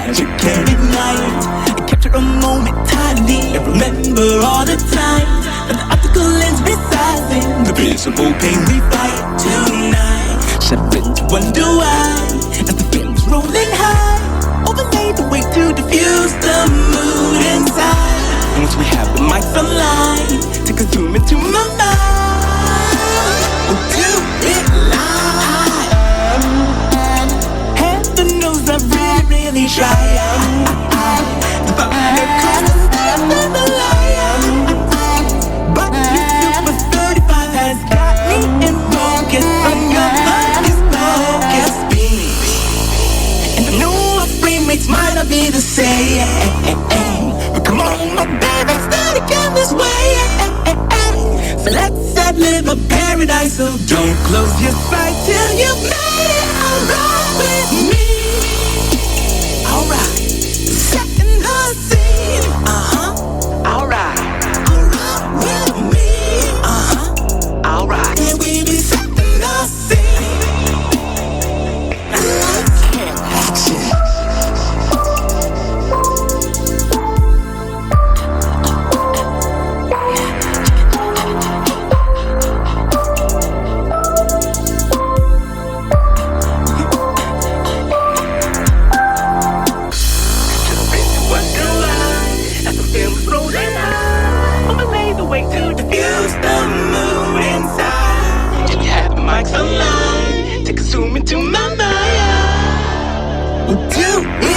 magic can ignite and capture a moment tightly and remember all the time that the optical lens resizing the visible pain we fight tonight. Seven to wonder why as the film's rolling high, overlay the weight to diffuse the mood inside. And once we have the mics online to consume into my mind, we'll do it live. Heaven knows I really try to find a constant in the liar, but your Super 35 has got me in focus. On your focus, focus beam, and I know our frame rates might not be the same, but come on, my baby, it's not again this way. So let's live a paradise. So don't close your sight till you've made it alright with me. Alright, setting the scene. Alright, alright with me. Alright, and we be setting the scene. Action. To diffuse the mood inside, till we have the mics online to consume into my mind. We'll do it.